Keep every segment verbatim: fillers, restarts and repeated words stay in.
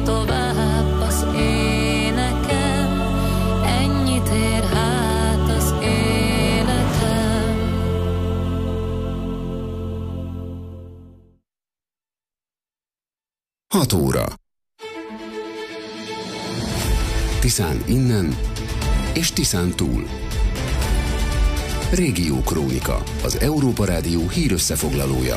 él tovább az énekem, ennyit ér hát az életem. Hat óra. Tiszán innen és Tiszán túl. Régió Krónika, az Európa Rádió hírösszefoglalója.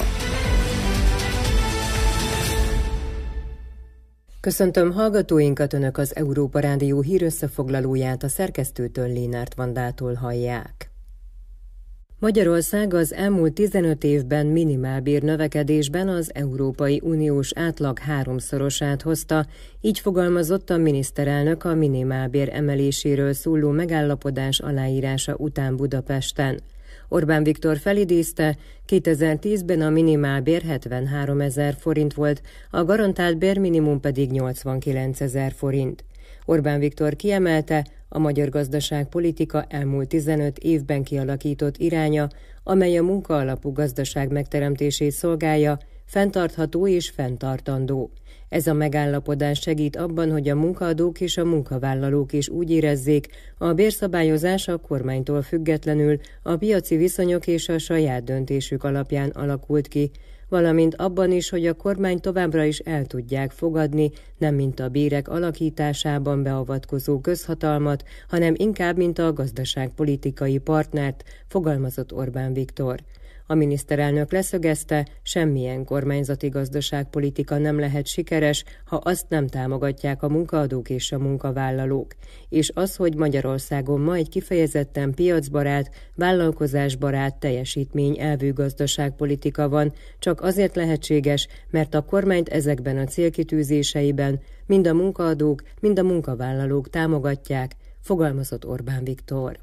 Köszöntöm hallgatóinkat, Önök az Európa Rádió hírösszefoglalóját a szerkesztőtől, Lénárt Vandától hallják. Magyarország az elmúlt tizenöt évben minimálbér növekedésben az Európai Uniós átlag háromszorosát hozta, így fogalmazott a miniszterelnök a minimálbér emeléséről szóló megállapodás aláírása után Budapesten. Orbán Viktor felidézte, kétezer-tízben a minimálbér hetvenháromezer forint volt, a garantált bérminimum pedig nyolcvankilencezer forint. Orbán Viktor kiemelte, a magyar gazdaságpolitika elmúlt tizenöt évben kialakított iránya, amely a munkaalapú gazdaság megteremtését szolgálja, fenntartható és fenntartandó. Ez a megállapodás segít abban, hogy a munkaadók és a munkavállalók is úgy érezzék, a bérszabályozás a kormánytól függetlenül a piaci viszonyok és a saját döntésük alapján alakult ki, valamint abban is, hogy a kormány továbbra is el tudják fogadni, nem mint a bérek alakításában beavatkozó közhatalmat, hanem inkább mint a gazdaságpolitikai partnert, fogalmazott Orbán Viktor. A miniszterelnök leszögezte, semmilyen kormányzati gazdaságpolitika nem lehet sikeres, ha azt nem támogatják a munkaadók és a munkavállalók. És az, hogy Magyarországon ma egy kifejezetten piacbarát, vállalkozásbarát, teljesítmény elvű gazdaságpolitika van, csak azért lehetséges, mert a kormányt ezekben a célkitűzéseiben mind a munkaadók, mind a munkavállalók támogatják, fogalmazott Orbán Viktor.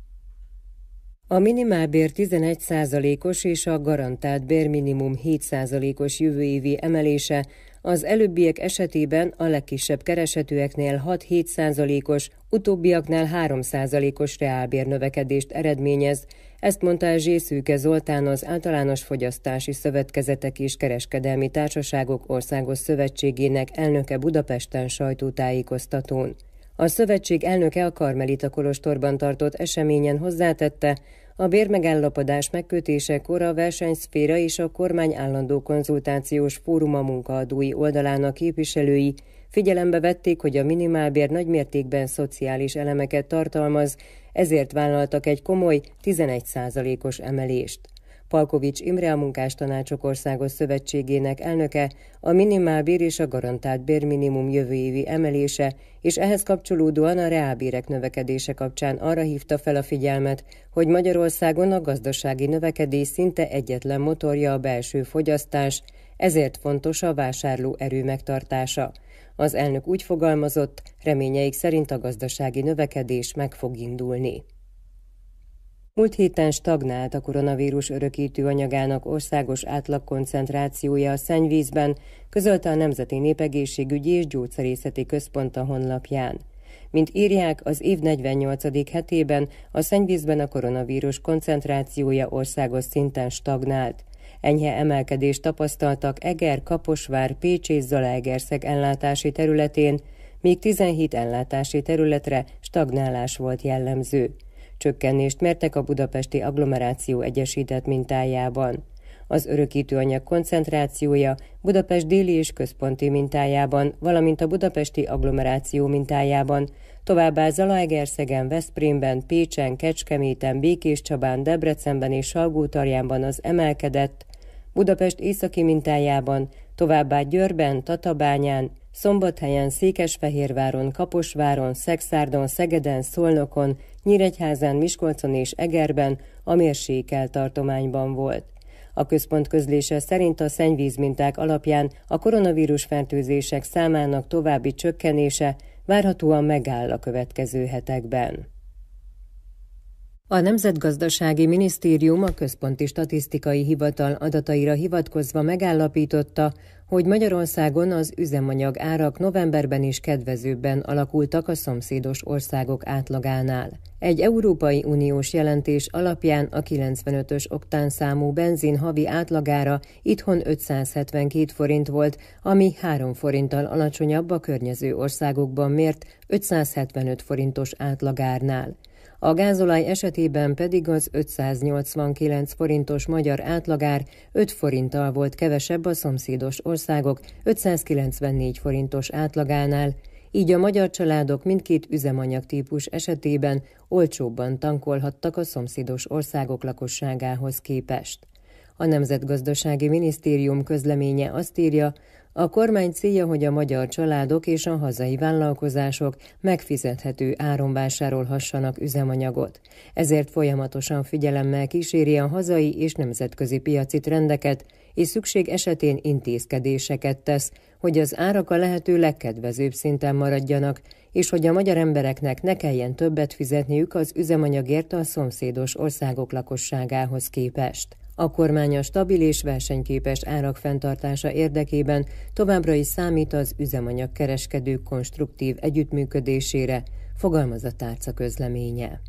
A minimálbér tizenegy százalékos és a garantált bérminimum hét százalékos jövő évi emelése az előbbiek esetében a legkisebb keresetűeknél hat-hét százalékos, utóbbiaknál három százalékos reálbérnövekedést eredményez, ezt mondta Zsészűke Zoltán, az Általános Fogyasztási Szövetkezetek és Kereskedelmi Társaságok Országos Szövetségének elnöke Budapesten sajtótájékoztatón. A szövetség elnöke a Karmelita Kolostorban tartott eseményen hozzátette, a bérmegállapodás megkötésekor a versenyszféra és a kormány állandó konzultációs fóruma munkaadói oldalának képviselői figyelembe vették, hogy a minimálbér nagymértékben szociális elemeket tartalmaz, ezért vállaltak egy komoly tizenegy százalékos emelést. Palkovics Imre, a Munkástanácsok Országos Szövetségének elnöke, a minimálbér és a garantált bérminimum jövő évi emelése, és ehhez kapcsolódóan a reálbérek növekedése kapcsán arra hívta fel a figyelmet, hogy Magyarországon a gazdasági növekedés szinte egyetlen motorja a belső fogyasztás, ezért fontos a vásárlóerő megtartása. Az elnök úgy fogalmazott, reményeik szerint a gazdasági növekedés meg fog indulni. Múlt héten stagnált a koronavírus örökítő anyagának országos átlagkoncentrációja a szennyvízben, közölte a Nemzeti Népegészségügyi és Gyógyszerészeti Központ a honlapján. Mint írják, az év negyvennyolcadik hetében a szennyvízben a koronavírus koncentrációja országos szinten stagnált. Enyhe emelkedést tapasztaltak Eger, Kaposvár, Pécs és Zalaegerszeg ellátási területén, míg tizenhét ellátási területre stagnálás volt jellemző. Csökkenést mértek a budapesti agglomeráció egyesített mintájában. Az örökítőanyag koncentrációja Budapest déli és központi mintájában, valamint a budapesti agglomeráció mintájában, továbbá Zalaegerszegen, Veszprémben, Pécsen, Kecskeméten, Békéscsabán, Debrecenben és Salgótarjánban az emelkedett, Budapest északi mintájában, továbbá Győrben, Tatabányán, Szombathelyen, Székesfehérváron, Kaposváron, Szekszárdon, Szegeden, Szolnokon, Nyíregyházán, Miskolcon és Egerben a mérsékelt tartományban volt. A központ közlése szerint a szennyvízminták alapján a koronavírus fertőzések számának további csökkenése várhatóan megáll a következő hetekben. A Nemzetgazdasági Minisztérium a Központi Statisztikai Hivatal adataira hivatkozva megállapította, hogy Magyarországon az üzemanyag árak novemberben is kedvezőbben alakultak a szomszédos országok átlagánál. Egy Európai Uniós jelentés alapján a kilencvenötös oktánszámú benzin havi átlagára itthon ötszázhetvenkét forint volt, ami három forinttal alacsonyabb a környező országokban mért ötszázhetvenöt forintos átlagárnál. A gázolaj esetében pedig az ötszáznyolcvankilenc forintos magyar átlagár öt forinttal volt kevesebb a szomszédos országok ötszázkilencvennégy forintos átlagánál, így a magyar családok mindkét üzemanyagtípus esetében olcsóbban tankolhattak a szomszédos országok lakosságához képest. A Nemzetgazdasági Minisztérium közleménye azt írja, a kormány célja, hogy a magyar családok és a hazai vállalkozások megfizethető áron vásárolhassanak üzemanyagot. Ezért folyamatosan figyelemmel kíséri a hazai és nemzetközi piaci trendeket, és szükség esetén intézkedéseket tesz, hogy az árak a lehető legkedvezőbb szinten maradjanak, és hogy a magyar embereknek ne kelljen többet fizetniük az üzemanyagért a szomszédos országok lakosságához képest. A kormány a stabil és versenyképes árak fenntartása érdekében továbbra is számít az üzemanyagkereskedők konstruktív együttműködésére, fogalmaz a tárca közleménye.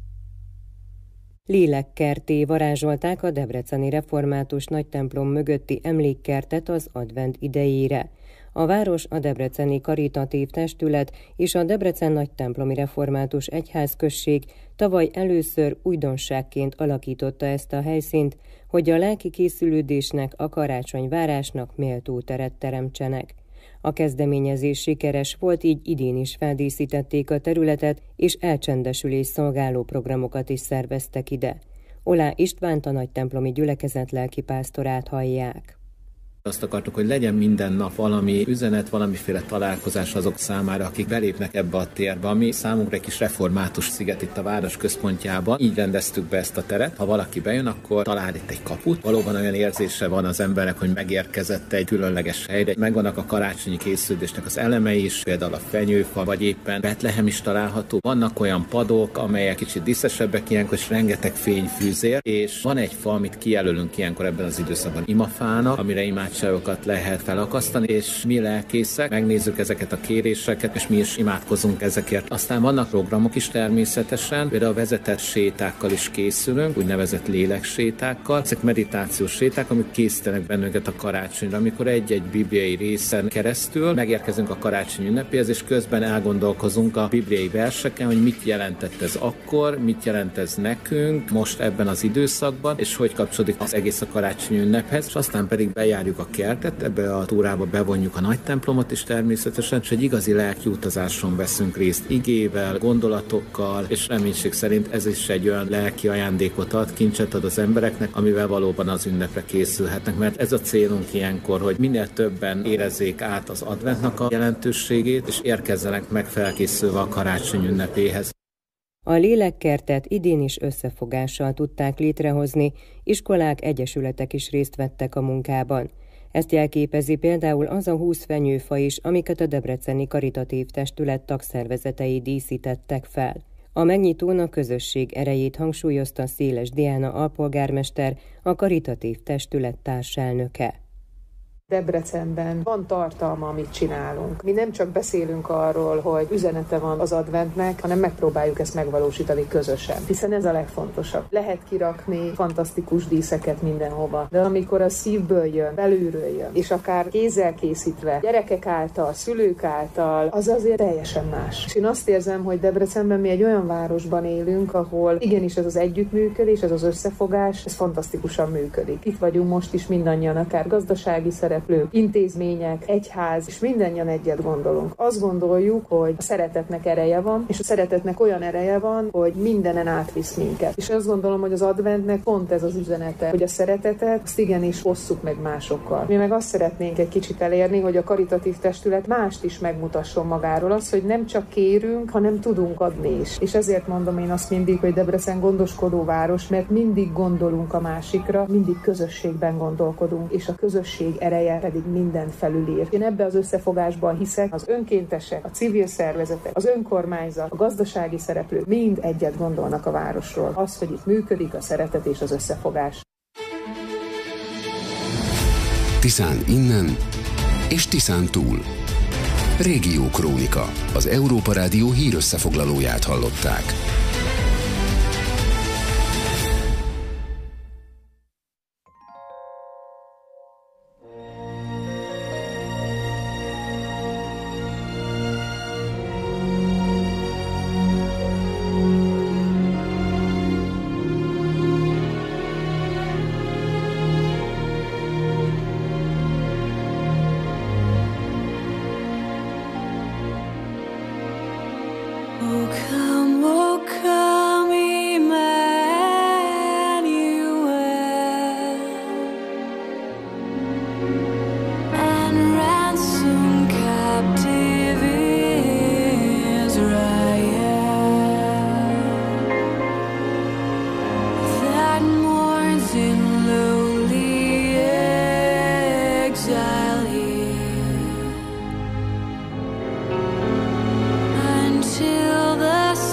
Lélekkertté varázsolták a debreceni református nagytemplom mögötti emlékkertet az advent idejére. A város, a Debreceni Karitatív Testület és a Debrecen Nagytemplomi Református Egyházközség tavaly először újdonságként alakította ezt a helyszínt, hogy a lelki készülődésnek, a karácsonyvárásnak méltó teret teremtsenek. A kezdeményezés sikeres volt, így idén is feldíszítették a területet, és elcsendesülés szolgáló programokat is szerveztek ide. Olá Istvánt, a nagytemplomi gyülekezet lelkipásztorát hallják. Azt akartuk, hogy legyen minden nap valami üzenet, valamiféle találkozás azok számára, akik belépnek ebbe a térbe, ami számunkra egy kis református sziget itt a város központjában. Így rendeztük be ezt a teret. Ha valaki bejön, akkor talál itt egy kaput. Valóban olyan érzése van az embernek, hogy megérkezett egy különleges helyre. Megvannak a karácsonyi készülésnek az elemei is, például a fenyőfa, vagy éppen Betlehem is található. Vannak olyan padok, amelyek kicsit díszesebbek ilyenkor, és rengeteg fényfűzér, és van egy fa, amit kijelölünk ilyenkor ebben az időszakban imafának, amire imád imádságokat lehet felakasztani, és mi lelkészek megnézzük ezeket a kéréseket, és mi is imádkozunk ezekért. Aztán vannak programok is természetesen, például a vezetett sétákkal is készülünk, úgynevezett léleksétákkal. Ezek meditációs séták, amik készítenek bennünket a karácsonyra, amikor egy-egy bibliai részen keresztül megérkezünk a karácsony ünnepéhez, és közben elgondolkozunk a bibliai verseken, hogy mit jelentett ez akkor, mit jelent ez nekünk most ebben az időszakban, és hogy kapcsolódik az egész a karácsony ünnephez, és aztán pedig bejárjuk a kertet, ebbe a túrába bevonjuk a nagy templomot is természetesen, és egy igazi lelki utazáson veszünk részt igével, gondolatokkal, és reménység szerint ez is egy olyan lelki ajándékot ad, kincset ad az embereknek, amivel valóban az ünnepre készülhetnek, mert ez a célunk ilyenkor, hogy minél többen érezzék át az adventnak a jelentőségét, és érkezzenek meg felkészülve a karácsony ünnepéhez. A lélekkertet idén is összefogással tudták létrehozni, iskolák, egyesületek is részt vettek a munkában. Ezt jelképezi például az a húsz fenyőfa is, amiket a Debreceni Karitatív Testület tagszervezetei díszítettek fel. A megnyitón a közösség erejét hangsúlyozta Széles Diana alpolgármester, a Karitatív Testület társelnöke. Debrecenben van tartalma, amit csinálunk. Mi nem csak beszélünk arról, hogy üzenete van az adventnek, hanem megpróbáljuk ezt megvalósítani közösen. Hiszen ez a legfontosabb. Lehet kirakni fantasztikus díszeket mindenhova, de amikor a szívből jön, belülről jön, és akár kézzel készítve, gyerekek által, szülők által, az azért teljesen más. És én azt érzem, hogy Debrecenben mi egy olyan városban élünk, ahol igenis ez az együttműködés, ez az összefogás, ez fantasztikusan működik. Itt vagyunk most is mindannyian, akár gazdasági szerep, intézmények, egyház, és mindannyian egyet gondolunk. Azt gondoljuk, hogy a szeretetnek ereje van, és a szeretetnek olyan ereje van, hogy mindenen átvisz minket. És azt gondolom, hogy az adventnek pont ez az üzenete, hogy a szeretetet azt igenis osszuk meg másokkal. Mi meg azt szeretnénk egy kicsit elérni, hogy a Karitatív Testület mást is megmutasson magáról, az, hogy nem csak kérünk, hanem tudunk adni is. És ezért mondom én azt mindig, hogy Debrecen gondoskodó város, mert mindig gondolunk a másikra, mindig közösségben gondolkodunk, és a közösség ereje ereje pedig mindent felülír. Én ebbe az összefogásban hiszek, az önkéntesek, a civil szervezetek, az önkormányzat, a gazdasági szereplők mind egyet gondolnak a városról. Az, hogy itt működik a szeretet és az összefogás. Tiszán innen és Tiszán túl. Régió Krónika, az Európa Rádió hírösszefoglalóját hallották. Until the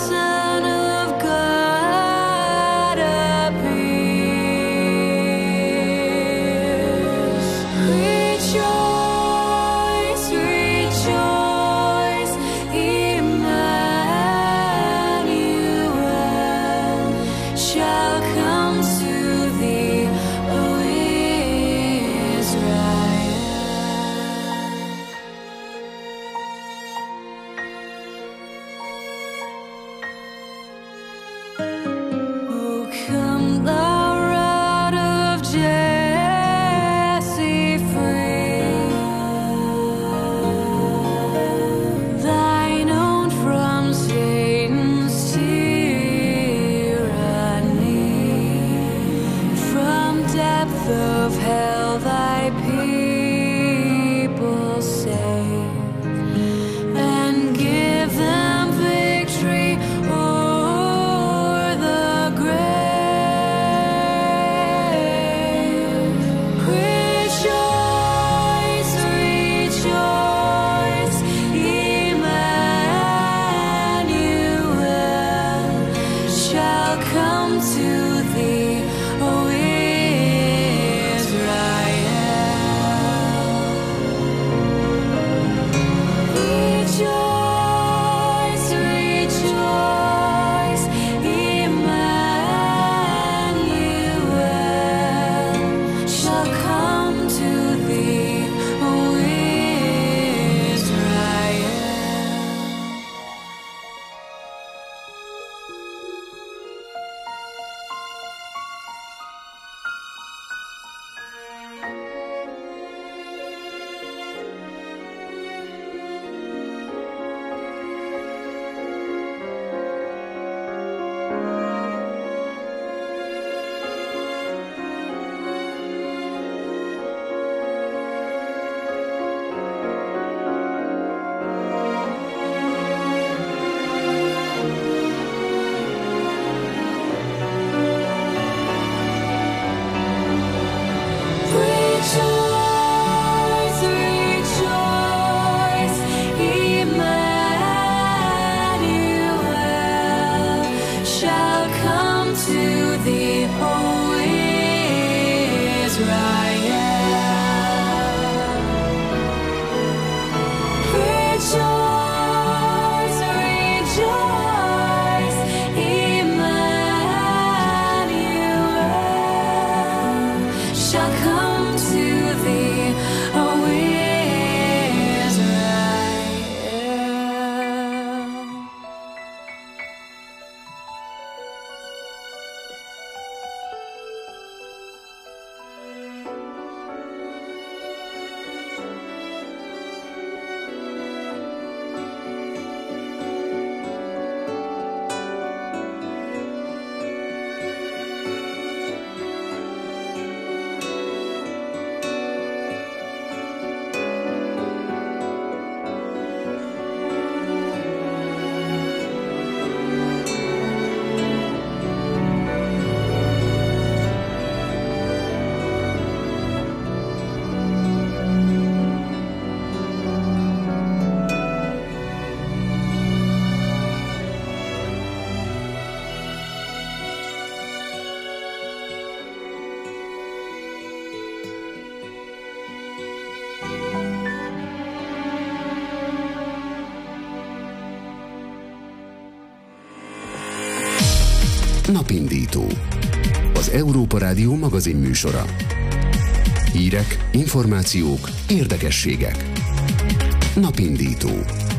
Napindító. Az Európa Rádió magazin műsora. Hírek, információk, érdekességek. Napindító.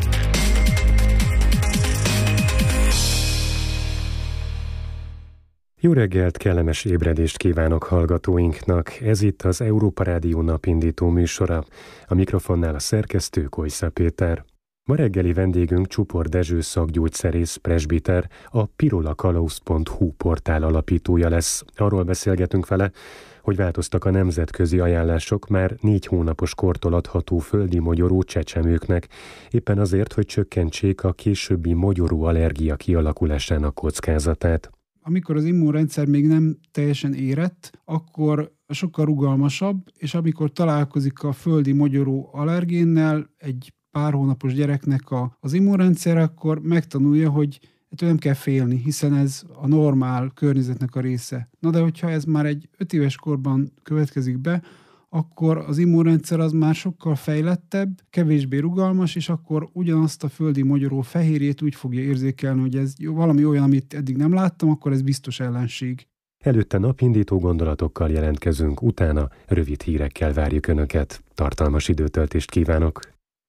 Jó reggelt, kellemes ébredést kívánok hallgatóinknak. Ez itt az Európa Rádió napindító műsora. A mikrofonnál a szerkesztő Kojsza Péter. Ma reggeli vendégünk Csupor Dezső szakgyógyszerész presbiter, a pirolakalauz pont hu portál alapítója lesz. Arról beszélgetünk vele, hogy változtak a nemzetközi ajánlások már négy hónapos kortól adható földi mogyoró csecsemőknek, éppen azért, hogy csökkentsék a későbbi mogyoró allergia kialakulásának kockázatát. Amikor az immunrendszer még nem teljesen érett, akkor sokkal rugalmasabb, és amikor találkozik a földi mogyoró allergénnel egy pár hónapos gyereknek a, az immunrendszer, akkor megtanulja, hogy ettől nem kell félni, hiszen ez a normál környezetnek a része. Na de hogyha ez már egy öt éves korban következik be, akkor az immunrendszer az már sokkal fejlettebb, kevésbé rugalmas, és akkor ugyanazt a földi mogyoró fehérjét úgy fogja érzékelni, hogy ez valami olyan, amit eddig nem láttam, akkor ez biztos ellenség. Előtte napindító gondolatokkal jelentkezünk, utána rövid hírekkel várjuk Önöket. Tartalmas időtöltést kívánok!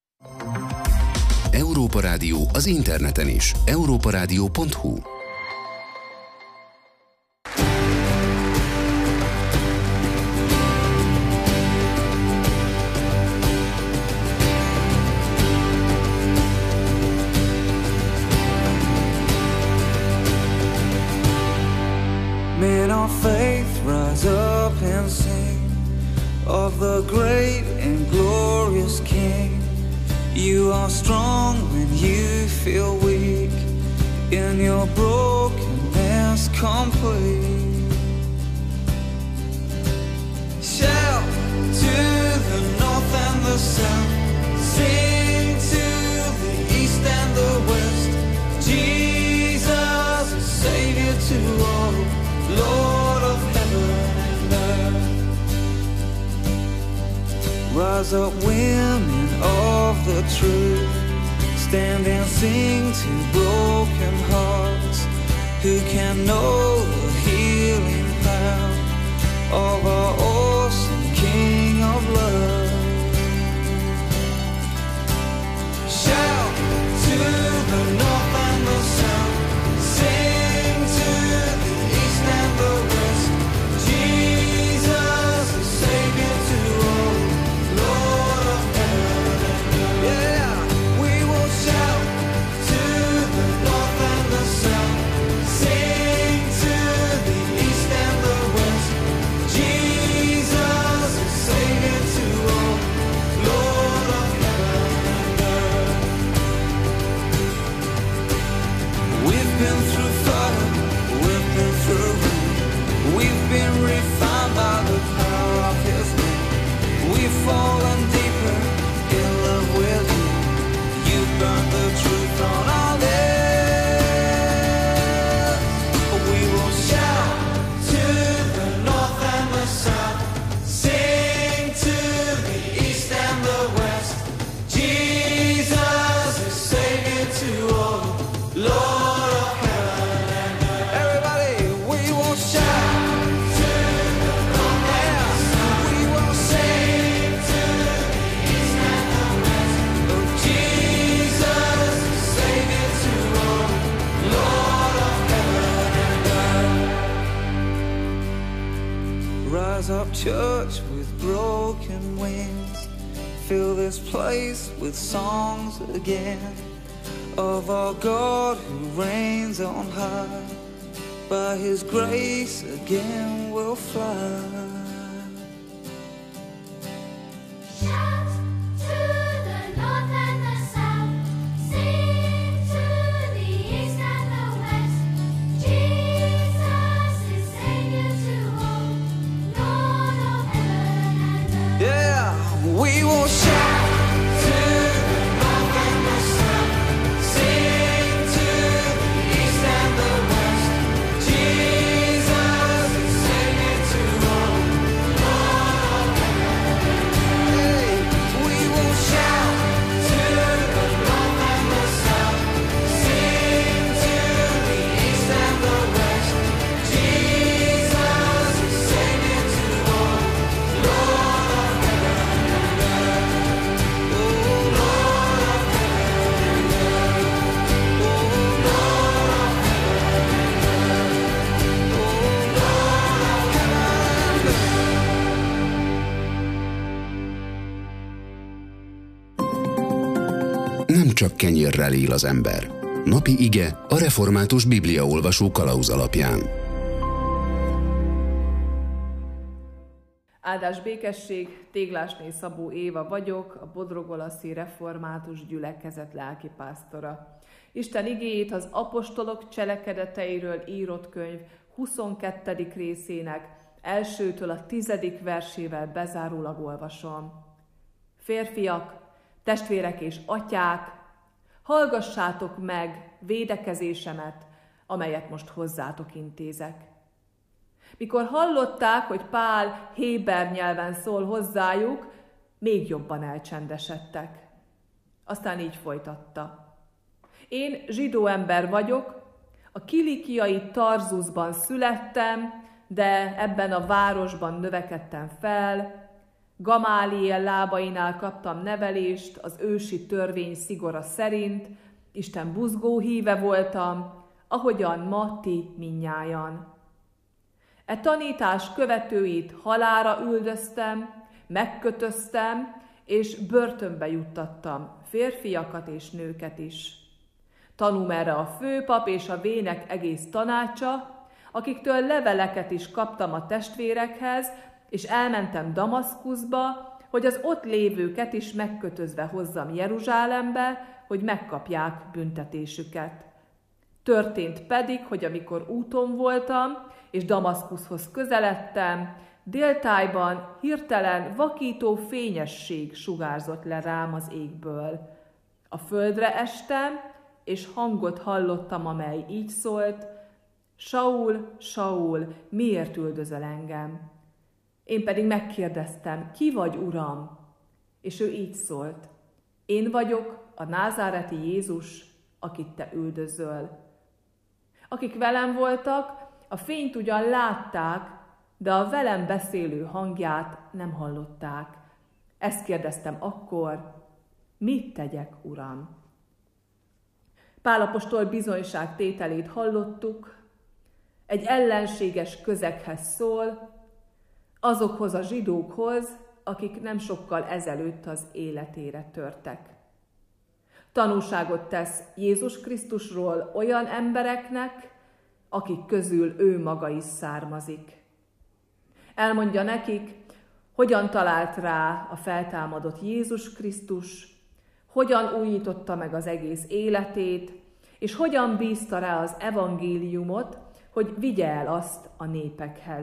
Európa Rádió az interneten is. európa rádió pont hu. Men of faith, rise up and sing of the great and glorious King. You are strong when you feel weak, in your brokenness complete. Shout to the north and the south, sing to the east and the west. Jesus is Savior to all, Lord of heaven and earth. Rise up, women of the truth, stand and sing to broken hearts, who can know the healing power of our awesome King of love. Shout to the north and the south, sing to the east and the west. Jesus is Savior to all, Lord of heaven and earth. Yeah, we will shout to the north and the south, sing to the east and the west. Jesus is Savior to all, Lord of heaven and earth. We've been through fire, we've been through rain, we've been refined by the power of His name. We've fallen deeper in love with You. You burned the truth on our lips. We will shout to the north and the south, sing to the east and the west. Jesus is Savior to all, Lord of heaven and earth. Everybody, we will shout to the north and the south. We will sing to the east and the west. Oh, Jesus is Savior to all, Lord of heaven and earth. Rise up, church, with broken wings. Fill this place with songs again of our God who reigns on high. By His grace again we'll fly. Shout to the north and the south, sing to the east and the west. Jesus is Savior to all, Lord of heaven and earth. Yeah, we will shout to the north and the south, sing to the east and the west. Jesus is Savior to all, Nem csak kenyérrel él az ember. Napi ige a református bibliaolvasó kalauz alapján. Áldás békesség, Téglásné Szabó Éva vagyok, a Bodrogolaszi Református Gyülekezet lelkipásztora. Isten igéjét az apostolok cselekedeteiről írott könyv huszonkettedik részének elsőtől a tizedik versével bezárólag olvasom. Férfiak, testvérek és atyák, hallgassátok meg védekezésemet, amelyet most hozzátok intézek. Mikor hallották, hogy Pál héber nyelven szól hozzájuk, még jobban elcsendesedtek. Aztán így folytatta. Én zsidó ember vagyok, a kilikiai Tarzusban születtem, de ebben a városban növekedtem fel, Gamáliel lábainál kaptam nevelést az ősi törvény szigora szerint, Isten buzgó híve voltam, ahogyan ma ti mindnyájan. E tanítás követőit halálra üldöztem, megkötöztem, és börtönbe juttattam férfiakat és nőket is. Tanúm erre a főpap és a vének egész tanácsa, akiktől leveleket is kaptam a testvérekhez, és elmentem Damaszkuszba, hogy az ott lévőket is megkötözve hozzam Jeruzsálembe, hogy megkapják büntetésüket. Történt pedig, hogy amikor úton voltam, és Damaszkuszhoz közeledtem, déltájban hirtelen vakító fényesség sugárzott le rám az égből. A földre estem, és hangot hallottam, amely így szólt, Saul, Saul, miért üldözöl engem? Én pedig megkérdeztem, ki vagy, Uram? És ő így szólt, én vagyok a názáreti Jézus, akit te üldözöl. Akik velem voltak, a fényt ugyan látták, de a velem beszélő hangját nem hallották. Ezt kérdeztem akkor, mit tegyek, Uram? Pál apostol bizonyságtételét hallottuk, egy ellenséges közeghez szól, azokhoz a zsidókhoz, akik nem sokkal ezelőtt az életére törtek. Tanúságot tesz Jézus Krisztusról olyan embereknek, akik közül ő maga is származik. Elmondja nekik, hogyan talált rá a feltámadott Jézus Krisztus, hogyan újította meg az egész életét, és hogyan bízta rá az evangéliumot, hogy vigye el azt a népekhez.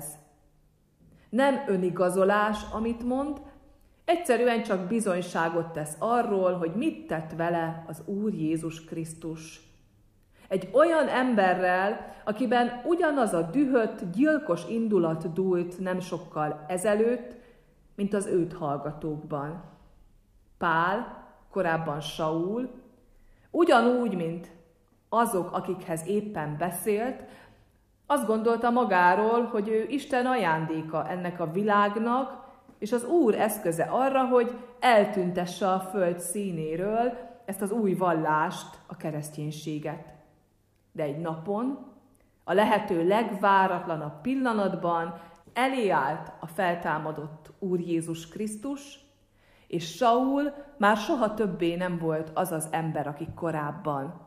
Nem önigazolás, amit mond, egyszerűen csak bizonyságot tesz arról, hogy mit tett vele az Úr Jézus Krisztus. Egy olyan emberrel, akiben ugyanaz a dühött, gyilkos indulat dúlt nem sokkal ezelőtt, mint az őt hallgatókban. Pál, korábban Saul, ugyanúgy, mint azok, akikhez éppen beszélt, azt gondolta magáról, hogy ő Isten ajándéka ennek a világnak, és az Úr eszköze arra, hogy eltüntesse a föld színéről ezt az új vallást, a kereszténységet. De egy napon, a lehető legváratlanabb pillanatban elé állt a feltámadott Úr Jézus Krisztus, és Saul már soha többé nem volt az az ember, aki korábban.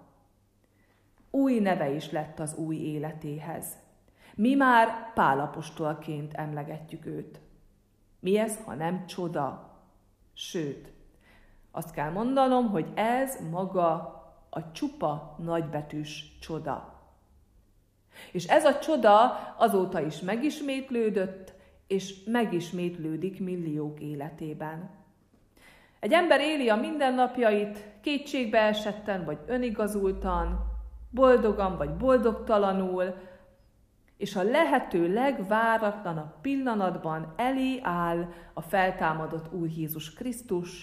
Új neve is lett az új életéhez. Mi már Pál apostolként emlegetjük őt. Mi ez, ha nem csoda? Sőt, azt kell mondanom, hogy ez maga a csupa nagybetűs csoda. És ez a csoda azóta is megismétlődött, és megismétlődik milliók életében. Egy ember éli a mindennapjait kétségbe esetten, vagy önigazultan, boldogan vagy boldogtalanul, és a lehető legváratlanabb pillanatban elé áll a feltámadott Úr Jézus Krisztus,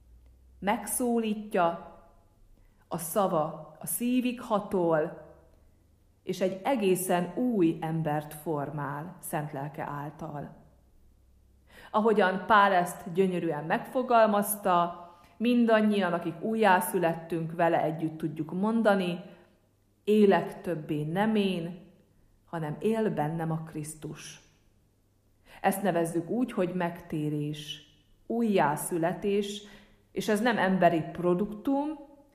megszólítja, a szava a szívig hatol, és egy egészen új embert formál szent lelke által. Ahogyan Pál ezt gyönyörűen megfogalmazta, mindannyian, akik újjászülettünk, vele együtt tudjuk mondani, élek többé nem én, hanem él bennem a Krisztus. Ezt nevezzük úgy, hogy megtérés, újjászületés, és ez nem emberi produktum,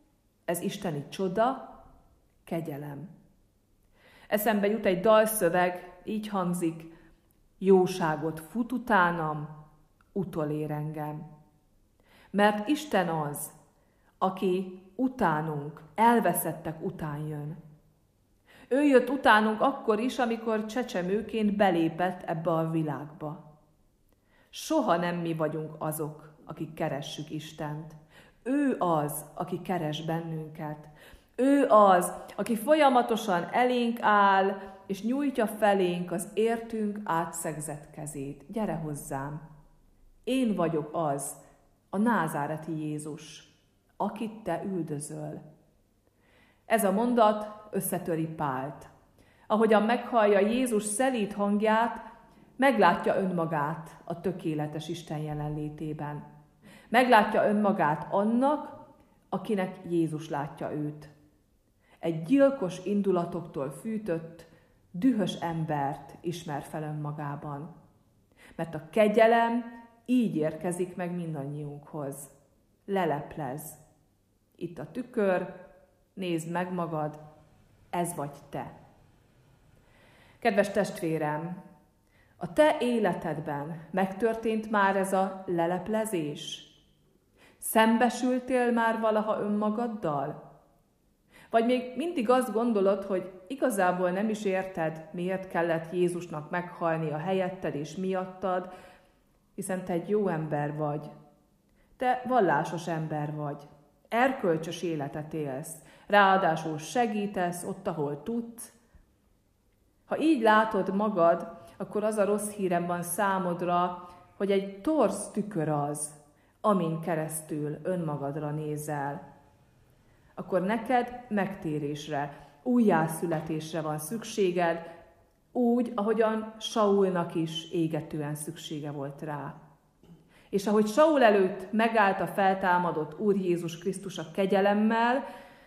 Ez isteni csoda, kegyelem. Eszembe jut egy dalszöveg, így hangzik: jóságot fut utánam, utolér engem. Mert Isten az, aki utánunk, elveszettek után jön. Ő jött utánunk akkor is, amikor csecsemőként belépett ebbe a világba. Soha nem mi vagyunk azok, akik keressük Istent. Ő az, aki keres bennünket. Ő az, aki folyamatosan elénk áll, és nyújtja felénk az értünk átszegzett kezét. Gyere hozzám! Én vagyok az, a názáreti Jézus, akit te üldözöl. Ez a mondat összetöri Pált. Ahogyan meghallja Jézus szelíd hangját, meglátja önmagát a tökéletes Isten jelenlétében. Meglátja önmagát annak, akinek Jézus látja őt. Egy gyilkos indulatoktól fűtött, dühös embert ismer fel önmagában. Mert a kegyelem így érkezik meg mindannyiunkhoz. Leleplez. Itt a tükör, nézd meg magad, ez vagy te. Kedves testvérem, a te életedben megtörtént már ez a leleplezés? Szembesültél már valaha önmagaddal? Vagy még mindig azt gondolod, hogy igazából nem is érted, miért kellett Jézusnak meghalni a helyetted és miattad, hiszen te egy jó ember vagy. Te vallásos ember vagy. Erkölcsös életet élsz. Ráadásul segítesz ott, ahol tudsz. Ha így látod magad, akkor az a rossz hírem van számodra, hogy egy torz tükör az, amin keresztül önmagadra nézel. Akkor neked megtérésre, újjászületésre van szükséged, úgy, ahogyan Saulnak is égetően szüksége volt rá. És ahogy Saul előtt megállt a feltámadott Úr Jézus Krisztus a kegyelemmel,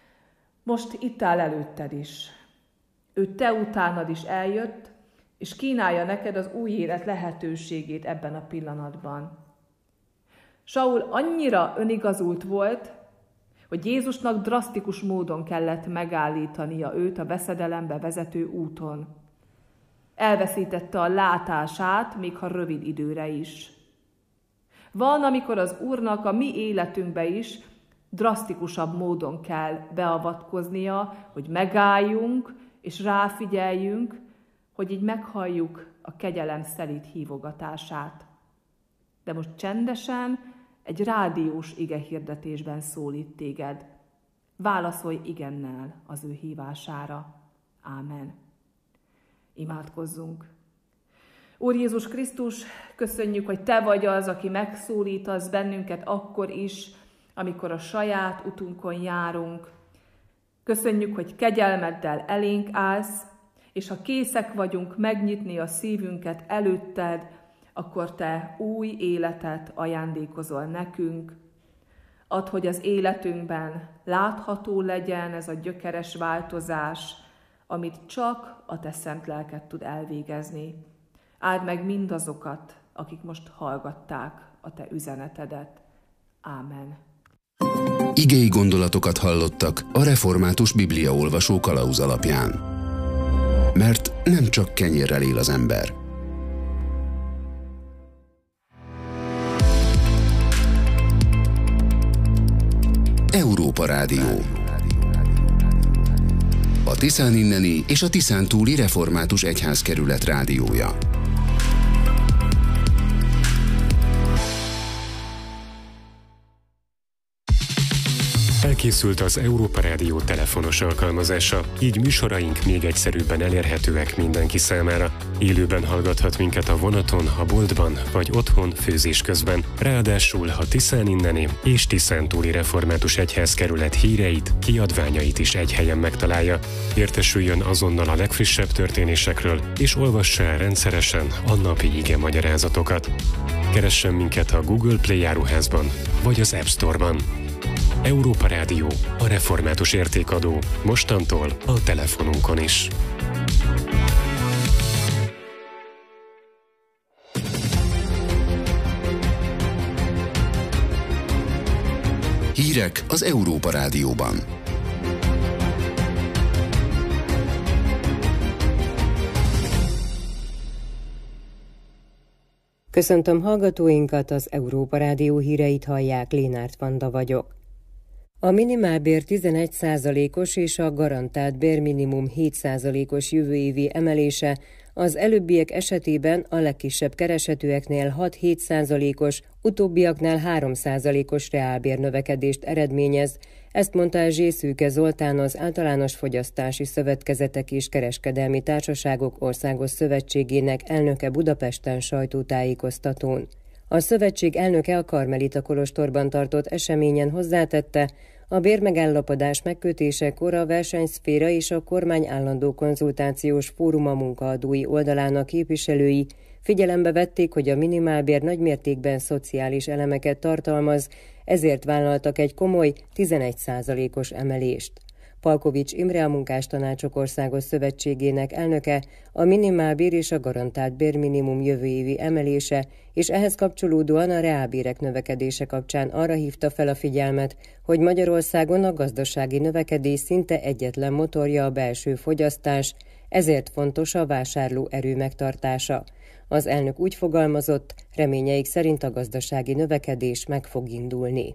most itt áll előtted is. Ő te utánad is eljött, és kínálja neked az új élet lehetőségét ebben a pillanatban. Saul annyira önigazult volt, hogy Jézusnak drasztikus módon kellett megállítania őt a veszedelembe vezető úton. Elveszítette a látását, még ha rövid időre is. Van, amikor az Úrnak a mi életünkbe is drasztikusabb módon kell beavatkoznia, hogy megálljunk és ráfigyeljünk, hogy így meghalljuk a kegyelem szelíd hívogatását. De most csendesen egy rádiós igehirdetésben szólít téged. Válaszolj igennel az ő hívására. Ámen. Imádkozzunk. Úr Jézus Krisztus, köszönjük, hogy te vagy az, aki megszólítasz bennünket akkor is, amikor a saját utunkon járunk. Köszönjük, hogy kegyelmeddel elénk állsz, és ha készek vagyunk megnyitni a szívünket előtted, akkor te új életet ajándékozol nekünk. Add, hogy az életünkben látható legyen ez a gyökeres változás, amit csak a te szent lelked tud elvégezni. Áld meg mindazokat, akik most hallgatták a te üzenetedet. Ámen. Igei gondolatokat hallottak a Református Bibliaolvasó kalauz alapján. Mert nem csak kenyérrel él az ember. Európa Rádió. A Tiszán inneni és a Tiszán túli Református Egyházkerület rádiója. Elkészült az Európa Rádió telefonos alkalmazása, így műsoraink még egyszerűbben elérhetőek mindenki számára. Élőben hallgathat minket a vonaton, a boltban vagy otthon főzés közben. Ráadásul a Tiszán inneni és Tiszán túli Református Egyházkerület híreit, kiadványait is egy helyen megtalálja. Értesüljön azonnal a legfrissebb történésekről, és olvassa el rendszeresen a napi ige magyarázatokat. Keressen minket a Google Play áruházban vagy az App Store-ban. Európa Rádió, a református értékadó, mostantól a telefonunkon is. Hírek az Európa Rádióban. Köszöntöm hallgatóinkat, az Európa Rádió híreit hallják, Lénárt Vanda vagyok. A minimálbér tizenegy százalékos és a garantált bérminimum hét százalékos jövő évi emelése az előbbiek esetében a legkisebb keresetűeknél hat-hét százalékos, utóbbiaknál három százalékos reálbérnövekedést eredményez, ezt mondta Zsé Szűke Zoltán, az Általános Fogyasztási Szövetkezetek és Kereskedelmi Társaságok Országos Szövetségének elnöke Budapesten sajtótájékoztatón. A szövetség elnöke a Karmelita kolostorban tartott eseményen hozzátette, a bérmegállapodás megkötésekor a versenyszféra és a kormány állandó konzultációs fóruma munkaadói oldalának képviselői figyelembe vették, hogy a minimálbér nagymértékben szociális elemeket tartalmaz, ezért vállaltak egy komoly tizenegy százalékos emelést. Palkovics Imre, a Munkástanácsok Országos Szövetségének elnöke a minimálbér és a garantált bérminimum jövő évi emelése, és ehhez kapcsolódóan a reálbérek növekedése kapcsán arra hívta fel a figyelmet, hogy Magyarországon a gazdasági növekedés szinte egyetlen motorja a belső fogyasztás, ezért fontos a vásárló erő megtartása. Az elnök úgy fogalmazott, reményeik szerint a gazdasági növekedés meg fog indulni.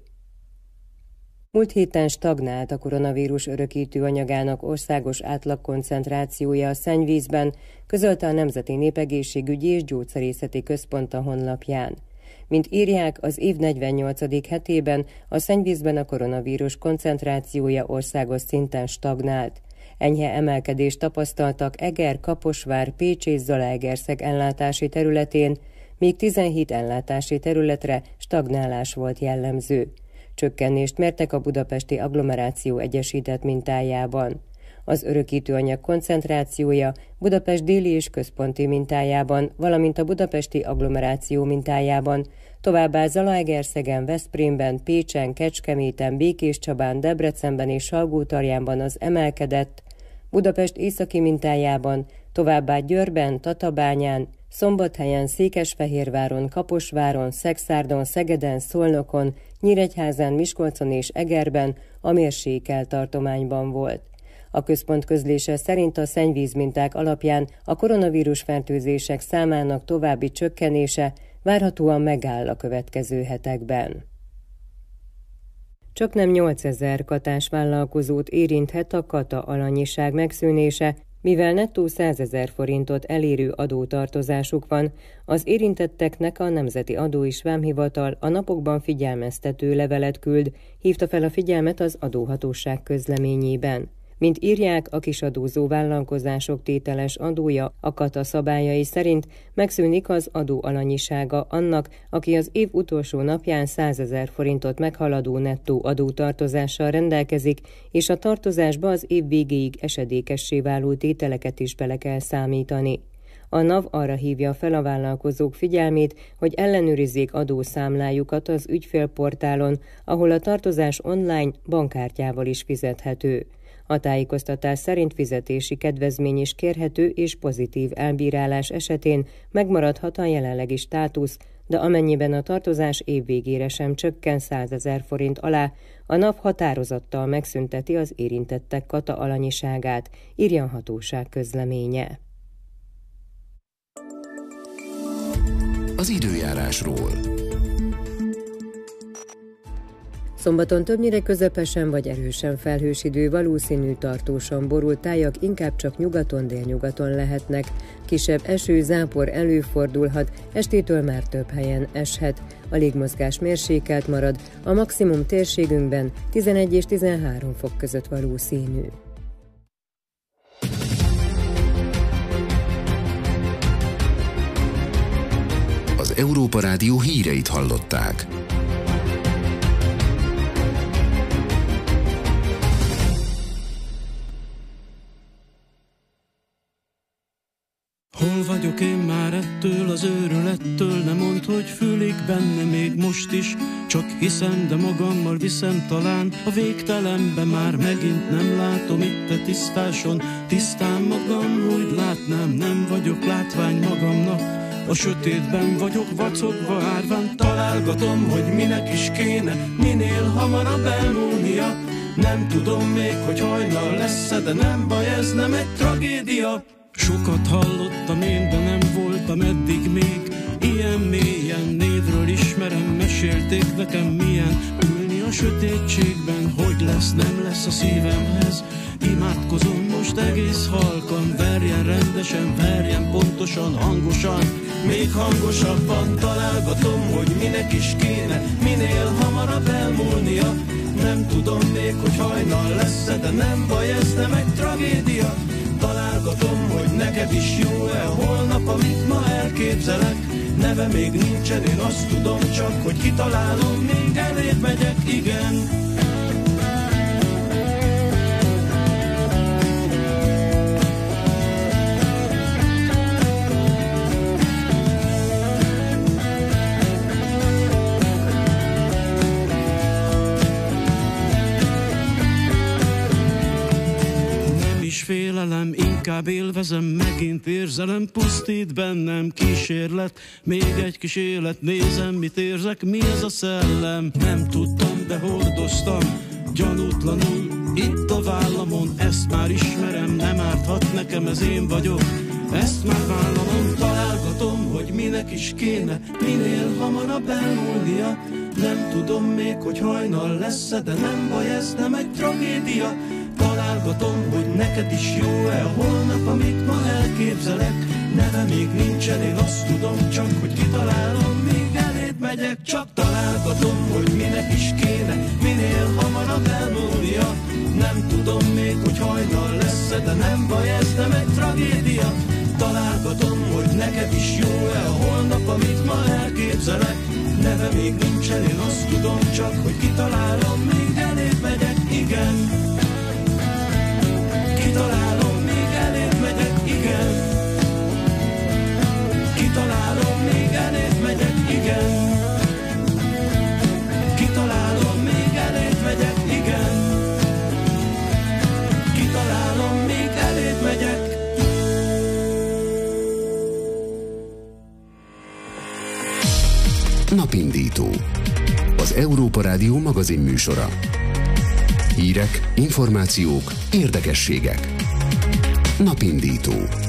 Múlt héten stagnált a koronavírus örökítő anyagának országos átlagkoncentrációja a szennyvízben, közölte a Nemzeti Népegészségügyi és Gyógyszerészeti Központ a honlapján. Mint írják, az év negyvennyolcadik hetében a szennyvízben a koronavírus koncentrációja országos szinten stagnált. Enyhe emelkedést tapasztaltak Eger, Kaposvár, Pécs és Zalaegerszeg ellátási területén, míg tizenhét ellátási területre stagnálás volt jellemző. Csökkenést mértek a budapesti agglomeráció egyesített mintájában. Az örökítőanyag koncentrációja Budapest déli és központi mintájában, valamint a budapesti agglomeráció mintájában, továbbá Zalaegerszegen, Veszprémben, Pécsen, Kecskeméten, Békéscsabán, Debrecenben és Salgótarjánban az emelkedett, Budapest északi mintájában, továbbá Győrben, Tatabányán, Szombathelyen, Székesfehérváron, Kaposváron, Szekszárdon, Szegeden, Szolnokon, Nyíregyházán, Miskolcon és Egerben a mérsékelt tartományban volt. A központ közlése szerint a szennyvízminták alapján a koronavírus fertőzések számának további csökkenése várhatóan megáll a következő hetekben. Csaknem nyolcezer katás vállalkozót érinthet a kata alanyiság megszűnése, mivel nettó százezer forintot elérő adótartozásuk van, az érintetteknek a Nemzeti Adó és Vámhivatal a napokban figyelmeztető levelet küld, hívta fel a figyelmet az adóhatóság közleményében. Mint írják, a kisadózó vállalkozások tételes adója a kata szabályai szerint megszűnik az adó alanyisága annak, aki az év utolsó napján százezer forintot meghaladó nettó adótartozással rendelkezik, és a tartozásba az év végéig esedékessé váló tételeket is bele kell számítani. A NAV arra hívja fel a vállalkozók figyelmét, hogy ellenőrizzék adószámlájukat az ügyfélportálon, ahol a tartozás online bankkártyával is fizethető. A tájékoztatás szerint fizetési kedvezmény is kérhető, és pozitív elbírálás esetén megmaradhat a jelenlegi státusz, de amennyiben a tartozás év végére sem csökken százezer forint alá, a NAV határozattal megszünteti az érintettek kata alanyiságát, írja a hatóság közleménye. Az időjárásról. Szombaton többnyire közepesen vagy erősen felhős idő, valószínű tartósan borult tájak inkább csak nyugaton, délnyugaton lehetnek. Kisebb eső, zápor előfordulhat, estétől már több helyen eshet. A légmozgás mérsékelt marad, a maximum térségünkben tizenegy és tizenhárom fok között valószínű. Az Európa Rádió híreit hallották. Hol vagyok én már ettől az őrülettől, ne mondd, hogy fülig benne még most is. Csak hiszem, de magammal viszem talán a végtelenbe, már megint nem látom itt a tisztáson. Tisztán magam, hogy látnám, nem vagyok látvány magamnak. A sötétben vagyok vacogva árván, találgatom, hogy minek is kéne minél hamarabb elmúlnia. Nem tudom még, hogy hajnal lesz-e, de nem baj, ez nem egy tragédia. Sokat hallottam én, de nem voltam eddig még Ilyen mélyen névről ismerem, mesélték nekem milyen ülni a sötétségben, hogy lesz, nem lesz a szívemhez. Imádkozom most egész halkan, verjen rendesen, verjen pontosan, hangosan, még hangosabban találgatom, hogy minek is kéne minél hamarabb elmúlnia. Nem tudom még, hogy hajnal lesz, de nem baj, ez nem egy tragédia. Találgatom, hogy neked is jó-e holnap, amit ma elképzelek. Neve még nincsen, én azt tudom csak, hogy kitalálom, még elébb megyek, igen. Félelem, inkább élvezem, megint érzelem, pusztít bennem kísérlet, még egy kis élet, nézem, mit érzek, mi ez a szellem. Nem tudtam, de hordoztam, gyanútlanul, itt a vállamon, ezt már ismerem, nem árthat nekem, ez én vagyok, ezt már vállalom, találgatom, hogy minek is kéne minél hamarabb elmúlnia. Nem tudom még, hogy hajnal lesz, de nem baj, ez nem egy tragédia. Találgatom, hogy neked is jó-e holnap, amit ma elképzelek. Neve még nincsen, én azt tudom csak, hogy kitalálom, még eléd megyek. Csak találgatom, hogy minek is kéne minél hamarabb elmúlnia. Nem tudom még, hogy hajnal lesz, de nem baj, ez nem egy tragédia. Találgatom, hogy neked is jó-e holnap, amit ma elképzelek. Neve még nincsen, én azt tudom csak, hogy kitalálom, még eléd megyek, igen. Kitalálom, még eléd megyek, igen. Kitalálom, még eléd megyek, igen. Kitalálom, még eléd megyek, igen. Kitalálom, még eléd megyek. Napindító. Az Európa Rádió magazin műsora. Hírek, információk, érdekességek. Napindító.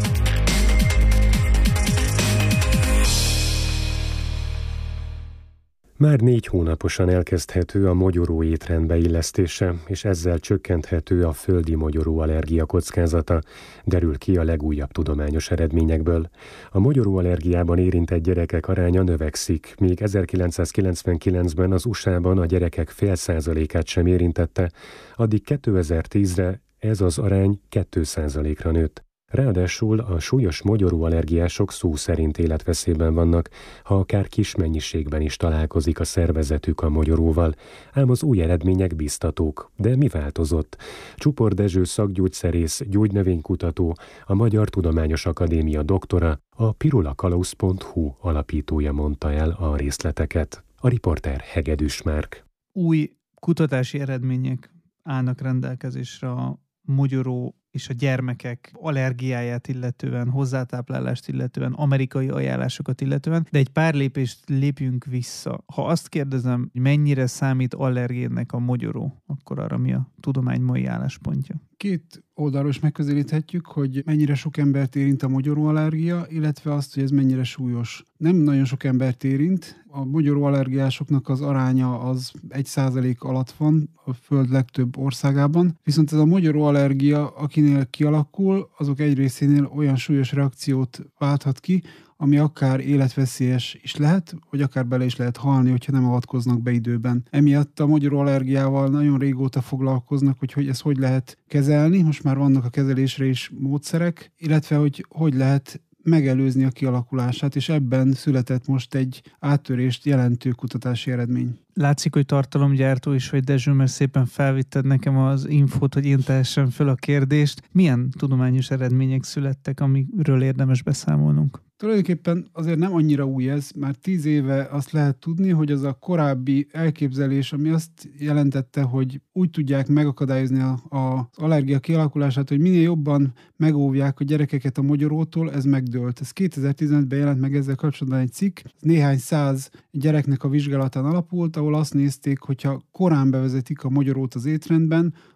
Már négy hónaposan elkezdhető a mogyoró étrend beillesztése, és ezzel csökkenthető a földi mogyoró allergia kockázata, derül ki a legújabb tudományos eredményekből. A mogyoró allergiában érintett gyerekek aránya növekszik, míg ezerkilencszázkilencvenkilencben az u es á-ban a gyerekek fél százalékát sem érintette, addig kétezer-tízre ez az arány két százalékra nőtt. Ráadásul a súlyos mogyoró-allergiások szó szerint életveszélyben vannak, ha akár kis mennyiségben is találkozik a szervezetük a mogyoróval, ám az új eredmények biztatók. De mi változott? Csupor Dezső szakgyógyszerész, gyógynövénykutató, a Magyar Tudományos Akadémia doktora, a pirulakalauz pont hu alapítója mondta el a részleteket. A riporter Hegedűs Márk. Új kutatási eredmények állnak rendelkezésre a mogyoró és a gyermekek allergiáját illetően, hozzátáplálást illetően, amerikai ajánlásokat illetően, de egy pár lépést lépjünk vissza. Ha azt kérdezem, hogy mennyire számít allergénnek a mogyoró, akkor arra mi a tudomány mai álláspontja? Két oldalról is megközelíthetjük, hogy mennyire sok embert érint a mogyoróallergia, illetve azt, hogy ez mennyire súlyos. Nem nagyon sok embert érint, a mogyoróallergiásoknak az aránya az egy százalék alatt van a föld legtöbb országában, viszont ez a mogyoróallergia, akinél kialakul, azok egy részénél olyan súlyos reakciót válthat ki, ami akár életveszélyes is lehet, vagy akár bele is lehet halni, hogyha nem avatkoznak be időben. Emiatt a mogyoróallergiával nagyon régóta foglalkoznak, hogy, hogy ezt hogy lehet kezelni, most már vannak a kezelésre is módszerek, illetve hogy hogy lehet megelőzni a kialakulását, és ebben született most egy áttörést jelentő kutatási eredmény. Látszik, hogy tartalomgyártó is vagy, Dezső, mert szépen felvitted nekem az infót, hogy én tehessem föl a kérdést. Milyen tudományos eredmények születtek, amiről érdemes beszámolnunk? Tulajdonképpen azért nem annyira új ez, már tíz éve azt lehet tudni, hogy az a korábbi elképzelés, ami azt jelentette, hogy úgy tudják megakadályozni a, a, az allergia kialakulását, hogy minél jobban megóvják a gyerekeket a mogyorótól, ez megdőlt. Ez kétezer-tizenötben jelent meg ezzel kapcsolatban egy cikk, néhány száz gyereknek a vizsgálatán alapult, ahol azt nézték, hogyha korán bevezetik a mogyorót az étrendben,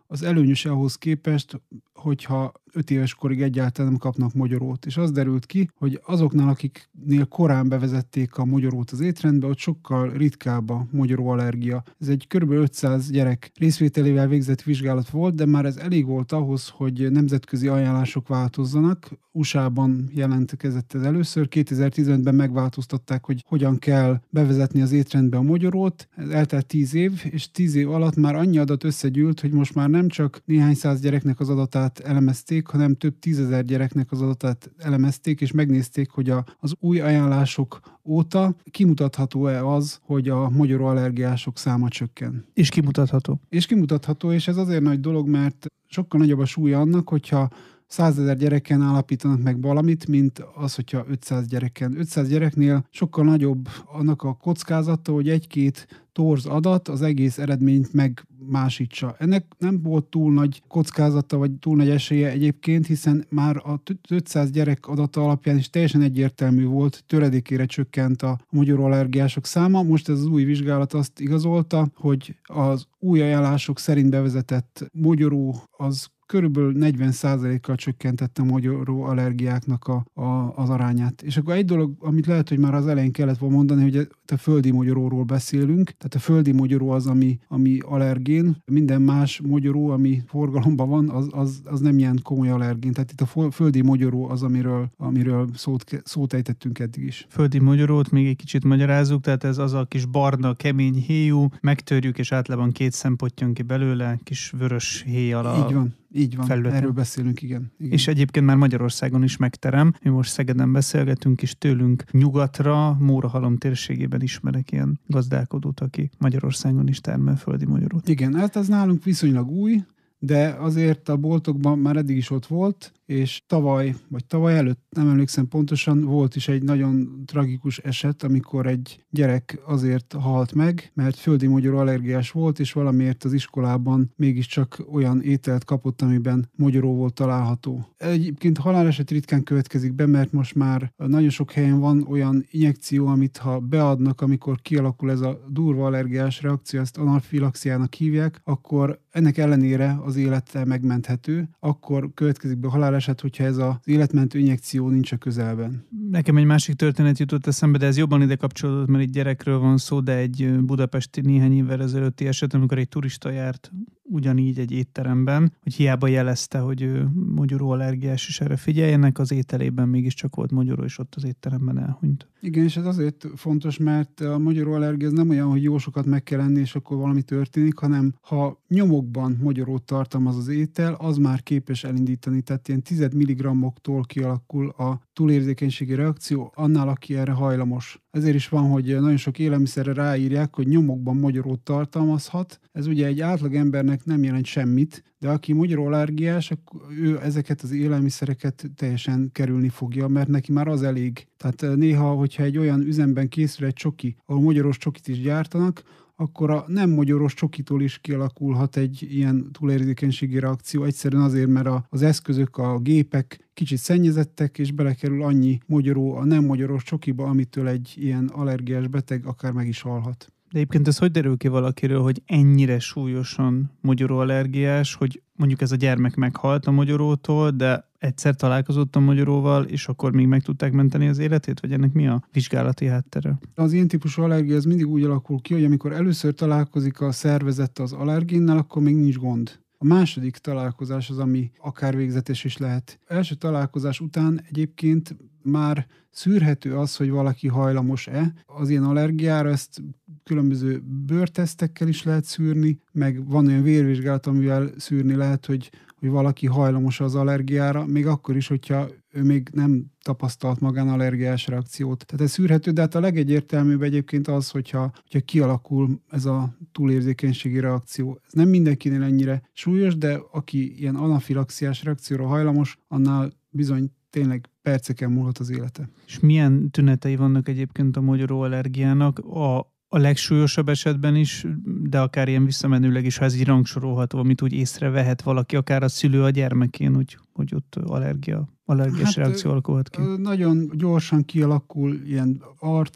az előnyös ahhoz képest, hogyha öt éves korig egyáltalán nem kapnak mogyorót. És az derült ki, hogy azoknál, akiknél korán bevezették a mogyorót az étrendbe, ott sokkal ritkább a mogyoróallergia. Ez egy kb. ötszáz gyerek részvételével végzett vizsgálat volt, de már ez elég volt ahhoz, hogy nemzetközi ajánlások változzanak. u es á-ban jelentkezett ez először. kétezer-tizenötben megváltoztatták, hogy hogyan kell bevezetni az étrendbe a mogyorót. Ez eltelt tíz év, és tíz év alatt már annyi adat összegyűlt, hogy most már nem csak néhány száz gyereknek az adatát elemezték, hanem több tízezer gyereknek az adatát elemezték, és megnézték, hogy a, az új ajánlások óta kimutatható-e az, hogy a mogyoróallergiások száma csökken. És kimutatható. És kimutatható, és ez azért nagy dolog, mert sokkal nagyobb a súlya annak, hogyha százezer gyereken állapítanak meg valamit, mint az, hogyha ötszáz gyereken. ötszáz gyereknél sokkal nagyobb annak a kockázata, hogy egy-két torz adat az egész eredményt megmásítsa. Ennek nem volt túl nagy kockázata, vagy túl nagy esélye egyébként, hiszen már a ötszáz gyerek adata alapján is teljesen egyértelmű volt, töredékére csökkent a mogyoróallergiások száma. Most ez az új vizsgálat azt igazolta, hogy az új ajánlások szerint bevezetett mogyoró az körülbelül negyven százalékkal csökkentette a mogyoró allergiáknak a, a, az arányát. És akkor egy dolog, amit lehet, hogy már az elején kellett volna mondani, hogy a földi mogyoróról beszélünk. Tehát a földi mogyoró az, ami, ami allergén. Minden más mogyoró, ami forgalomban van, az, az, az nem ilyen komoly allergén. Tehát itt a földi mogyoró az, amiről, amiről szót, szót ejtettünk eddig is. Földi mogyorót még egy kicsit magyarázzuk, tehát ez az a kis barna, kemény héjú, megtörjük, és általában két szempont jön ki belőle, kis vörös héj alá. Így van. Így van, felületen. Erről beszélünk, igen, igen. És egyébként már Magyarországon is megterem. Mi most Szegeden beszélgetünk, és tőlünk nyugatra, Mórahalom térségében ismerek ilyen gazdálkodót, aki Magyarországon is termel földi mogyorót. Igen, hát ez nálunk viszonylag új, de azért a boltokban már eddig is ott volt, és tavaly, vagy tavaly előtt, nem emlékszem pontosan, volt is egy nagyon tragikus eset, amikor egy gyerek azért halt meg, mert földi mogyoró allergiás volt, és valamiért az iskolában mégiscsak olyan ételt kapott, amiben mogyoró volt található. Egyébként haláleset ritkán következik be, mert most már nagyon sok helyen van olyan injekció, amit ha beadnak, amikor kialakul ez a durva allergiás reakció, ezt anafilaxiának hívják, akkor ennek ellenére az élete megmenthető, akkor következik be a haláleset, hogyha ez az életmentő injekció nincs a közelben. Nekem egy másik történet jutott eszembe, de ez jobban ide kapcsolódott, mert egy gyerekről van szó, de egy budapesti néhány évvel ezelőtti eset, amikor egy turista járt ugyanígy egy étteremben, hogy hiába jelezte, hogy ő mogyoró allergiás, és erre figyeljenek, az ételében mégiscsak volt mogyoró, és ott az étteremben elhunyt. Igen, és ez azért fontos, mert a mogyoró allergia ez nem olyan, hogy jó sokat meg kell enni, és akkor valami történik, hanem ha nyomokban mogyorót tartalmaz az étel, az már képes elindítani, tehát ilyen tíz milligrammoktól kialakul a túlérzékenységi reakció annál, aki erre hajlamos. Ezért is van, hogy nagyon sok élelmiszerre ráírják, hogy nyomokban mogyorót tartalmazhat. Ez ugye egy átlag embernek nem jelent semmit, de aki mogyoró allergiás, ő ezeket az élelmiszereket teljesen kerülni fogja, mert neki már az elég. Tehát néha, hogyha egy olyan üzemben készül egy csoki, ahol mogyorós csokit is gyártanak, akkor a nem mogyorós csokitól is kialakulhat egy ilyen túlérzékenységi reakció. Egyszerűen azért, mert az eszközök, a gépek kicsit szennyezettek, és belekerül annyi mogyoró a nem mogyorós csokiba, amitől egy ilyen allergiás beteg akár meg is halhat. De egyébként ez hogy derül ki valakiről, hogy ennyire súlyosan mogyoró allergiás, hogy mondjuk ez a gyermek meghalt a mogyorótól, de egyszer találkozott a mogyoróval, és akkor még meg tudták menteni az életét, vagy ennek mi a vizsgálati háttere? Az ilyen típusú allergia az mindig úgy alakul ki, hogy amikor először találkozik a szervezet az allergénnel, akkor még nincs gond. A második találkozás az, ami akár végzetes is lehet. Első találkozás után egyébként már szűrhető az, hogy valaki hajlamos-e az ilyen allergiára, ezt különböző bőrtesztekkel is lehet szűrni, meg van olyan vérvizsgálat, amivel szűrni lehet, hogy, hogy valaki hajlamos az allergiára, még akkor is, hogyha ő még nem tapasztalt magán allergiás reakciót. Tehát ez szűrhető, de hát a legegyértelműbb egyébként az, hogyha, hogyha kialakul ez a túlérzékenységi reakció. Ez nem mindenkinél ennyire súlyos, de aki ilyen anafilaxiás reakcióra hajlamos, annál bizony tényleg perceken múlhat az élete. És milyen tünetei vannak egyébként a mogyoró allergiának? A A legsúlyosabb esetben is, de akár ilyen visszamenőleg is, ha ez így rangsorolható, amit úgy észrevehet valaki, akár a szülő a gyermekén, úgy, hogy ott allergia, allergiás hát, reakció alakulhat ki. Nagyon gyorsan kialakul ilyen arc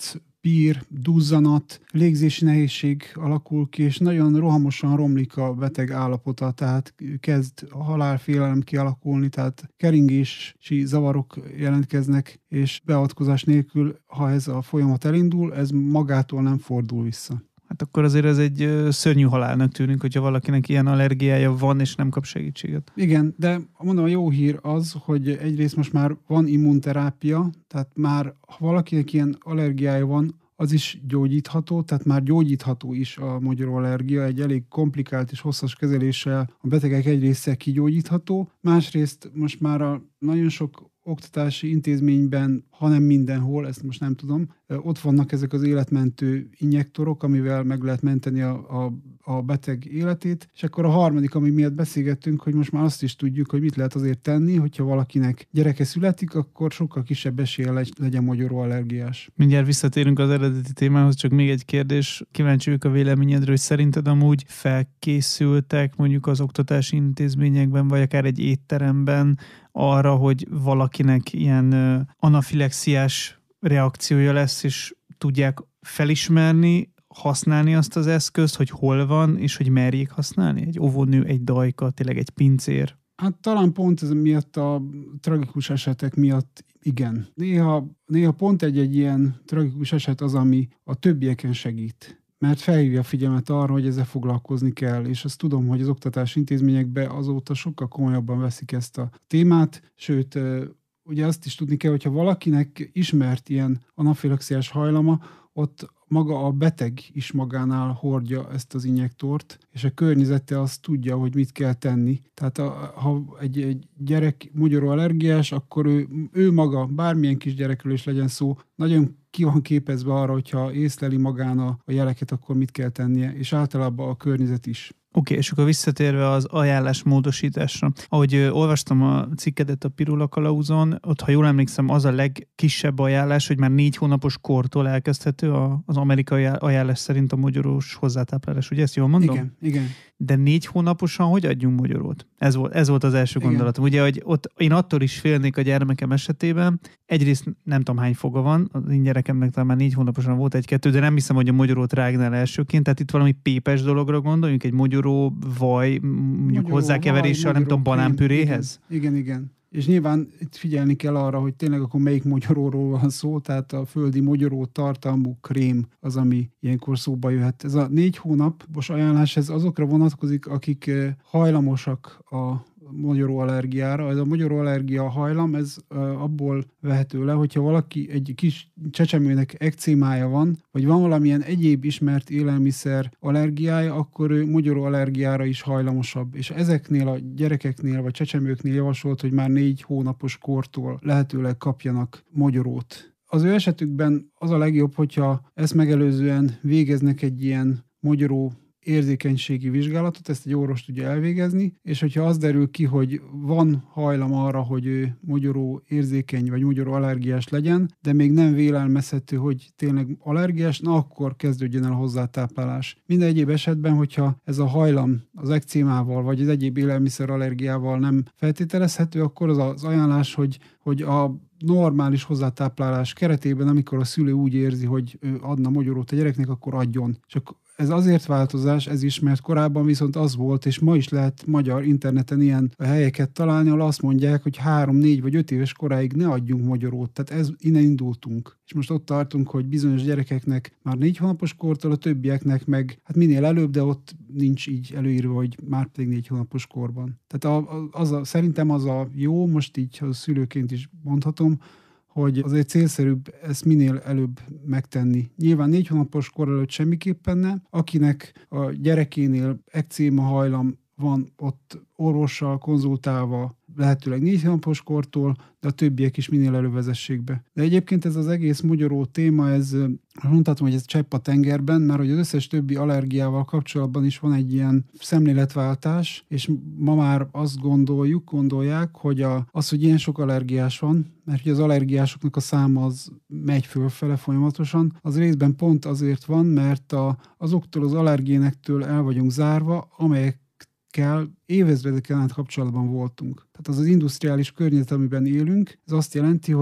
pír, duzzanat, légzési nehézség alakul ki, és nagyon rohamosan romlik a beteg állapota, tehát kezd a halálfélelem kialakulni, tehát keringési zavarok jelentkeznek, és beavatkozás nélkül, ha ez a folyamat elindul, ez magától nem fordul vissza. Hát akkor azért ez egy szörnyű halálnak tűnik, hogyha valakinek ilyen allergiája van, és nem kap segítséget. Igen, de mondom, a jó hír az, hogy egyrészt most már van immunterápia, tehát már ha valakinek ilyen allergiája van, az is gyógyítható, tehát már gyógyítható is a magyaróallergia, egy elég komplikált és hosszas kezeléssel a betegek egy része kigyógyítható. Másrészt most már a nagyon sok oktatási intézményben, hanem mindenhol, ezt most nem tudom, ott vannak ezek az életmentő injektorok, amivel meg lehet menteni a, a, a beteg életét, és akkor a harmadik, ami miatt beszélgettünk, hogy most már azt is tudjuk, hogy mit lehet azért tenni, hogyha valakinek gyereke születik, akkor sokkal kisebb esélye legyen magyaróallergiás. Mindjárt visszatérünk az eredeti témához, csak még egy kérdés. Kíváncsi vagyok a véleményedről, hogy szerinted amúgy felkészültek mondjuk az oktatási intézményekben, vagy akár egy étteremben arra, hogy valakinek ilyen anafilexiás reakciója lesz, és tudják felismerni, használni azt az eszközt, hogy hol van, és hogy merjék használni? Egy óvónő, egy dajka, tényleg egy pincér? Hát talán pont ez miatt a tragikus esetek miatt igen. Néha, néha pont egy-egy ilyen tragikus eset az, ami a többieken segít. Mert felhívja a figyelmet arra, hogy ezzel foglalkozni kell, és azt tudom, hogy az oktatási intézményekben azóta sokkal komolyabban veszik ezt a témát, sőt, ugye azt is tudni kell, hogyha valakinek ismert ilyen anafilaxiás hajlama, ott maga a beteg is magánál hordja ezt az injektort, és a környezete azt tudja, hogy mit kell tenni. Tehát a, ha egy, egy gyerek magyaróallergiás, akkor ő, ő maga, bármilyen kis gyerekről is legyen szó, nagyon ki van képezve arra, hogyha észleli magán a, a jeleket, akkor mit kell tennie, és általában a környezet is. Oké, okay, és akkor visszatérve az ajánlás módosításra. Ahogy ö, olvastam a cikkedet a Pirula Kalauzon, ott, ha jól emlékszem, az a legkisebb ajánlás, hogy már négy hónapos kortól elkezdhető a, az amerikai ajánlás szerint a mogyorós hozzátáplálás. Ugye ezt jól mondom? Igen, igen. De négy hónaposan hogy adjunk mogyorót? Ez volt, ez volt az első Igen. gondolatom. Ugye, hogy ott én attól is félnék a gyermekem esetében. Egyrészt nem tudom hány foga van, az én gyerekemnek talán már négy hónaposan volt egy-kettő, de nem hiszem, hogy a mogyorót rágnál elsőként. Tehát itt valami pépes dologra gondoljunk, egy mogyoró vaj, mondjuk hozzákeveréssel, nem tudom, banánpüréhez? Igen, igen, igen. És nyilván itt figyelni kell arra, hogy tényleg akkor melyik mogyoróról van szó, tehát a földi mogyoró tartalmú krém az, ami ilyenkor szóba jöhet. Ez a négy hónapos ajánlás, ez azokra vonatkozik, akik hajlamosak a magyaróallergiára. Ez a magyaróallergia hajlam, ez abból vehető le, hogyha valaki egy kis csecsemőnek ekcémája van, vagy van valamilyen egyéb ismert élelmiszer allergiája, akkor ő magyaróallergiára is hajlamosabb. És ezeknél a gyerekeknél, vagy csecsemőknél javasolt, hogy már négy hónapos kortól lehetőleg kapjanak mogyorót. Az ő esetükben az a legjobb, hogyha ezt megelőzően végeznek egy ilyen mogyoró érzékenységi vizsgálatot, ezt egy orvos tudja elvégezni, és hogyha az derül ki, hogy van hajlam arra, hogy ő mogyoró érzékeny vagy mogyoró allergiás legyen, de még nem vélelmezhető, hogy tényleg allergiás, na akkor kezdődjön el a hozzátáplálás. Minden egyéb esetben, hogyha ez a hajlam az ekcémával vagy az egyéb élelmiszer allergiával nem feltételezhető, akkor az az ajánlás, hogy, hogy a normális hozzátáplálás keretében, amikor a szülő úgy érzi, hogy ő adna mogyorót a gyereknek, akkor adjon. Csak ez azért változás, ez is, mert korábban viszont az volt, és ma is lehet magyar interneten ilyen helyeket találni, ahol azt mondják, hogy három, négy vagy öt éves koráig ne adjunk mogyorót. Tehát ez, innen indultunk. És most ott tartunk, hogy bizonyos gyerekeknek már négy hónapos kortól, a többieknek meg hát minél előbb, de ott nincs így előírva, hogy már pedig négy hónapos korban. Tehát a, a, az a, szerintem az a jó, most így a szülőként is mondhatom, hogy azért célszerűbb ezt minél előbb megtenni. Nyilván négy hónapos kor előtt semmiképpen nem. Akinek a gyerekénél ekcéma hajlam van, ott orvossal konzultálva lehetőleg négy hónapos kortól, de a többiek is minél előbb vezessék be. De egyébként ez az egész mogyoró téma, ez mondhatom, hogy ez csepp a tengerben, mert hogy az összes többi allergiával kapcsolatban is van egy ilyen szemléletváltás, és ma már azt gondoljuk, gondolják, hogy a, az, hogy ilyen sok allergiás van, mert hogy az allergiásoknak a száma az megy fölfele folyamatosan, az részben pont azért van, mert a, azoktól az allergénektől el vagyunk zárva, amelyek kell, évezredeken át kapcsolatban voltunk. Tehát az az industriális környezet, amiben élünk, ez azt jelenti, hogy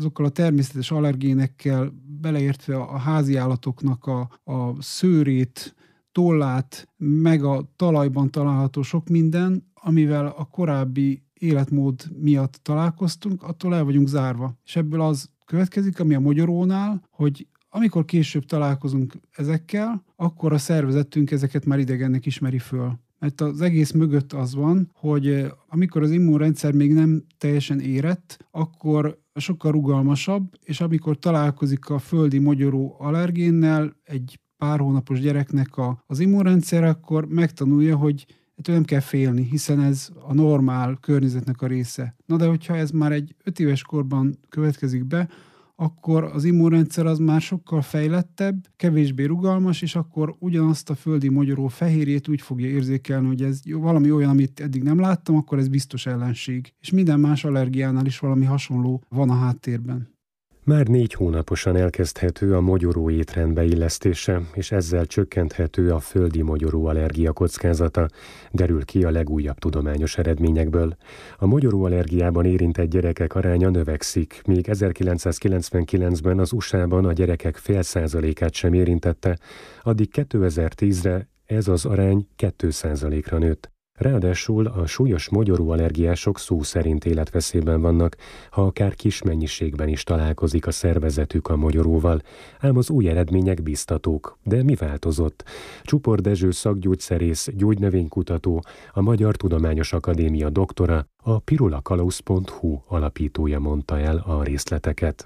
azokkal a természetes allergénekkel, beleértve a házi állatoknak a, a szőrét, tollát, meg a talajban található sok minden, amivel a korábbi életmód miatt találkoztunk, attól el vagyunk zárva. És ebből az következik, ami a mogyorónál, hogy amikor később találkozunk ezekkel, akkor a szervezetünk ezeket már idegennek ismeri föl. Mert az egész mögött az van, hogy amikor az immunrendszer még nem teljesen érett, akkor sokkal rugalmasabb, és amikor találkozik a földi mogyoró allergénnel egy pár hónapos gyereknek a, az immunrendszer, akkor megtanulja, hogy ettől nem kell félni, hiszen ez a normál környezetnek a része. Na de hogyha ez már egy öt éves korban következik be, akkor az immunrendszer az már sokkal fejlettebb, kevésbé rugalmas, és akkor ugyanazt a földi mogyoró fehérjét úgy fogja érzékelni, hogy ez valami olyan, amit eddig nem láttam, akkor ez biztos ellenség. És minden más allergiánál is valami hasonló van a háttérben. Már négy hónaposan elkezdhető a mogyoró étrend beillesztése, és ezzel csökkenthető a földi mogyoró allergia kockázata, derül ki a legújabb tudományos eredményekből. A mogyoró allergiában érintett gyerekek aránya növekszik, míg ezerkilencszázkilencvenkilencben az u es á-ban a gyerekek fél százalékát sem érintette, addig kétezer-tízre ez az arány két százalékra nőtt. Ráadásul a súlyos mogyoró-allergiások szó szerint életveszélyben vannak, ha akár kis mennyiségben is találkozik a szervezetük a mogyoróval, ám az új eredmények biztatók. De mi változott? Csupor Dezső szakgyógyszerész, gyógynövénykutató, a Magyar Tudományos Akadémia doktora, a pirulakalausz pont hu alapítója mondta el a részleteket.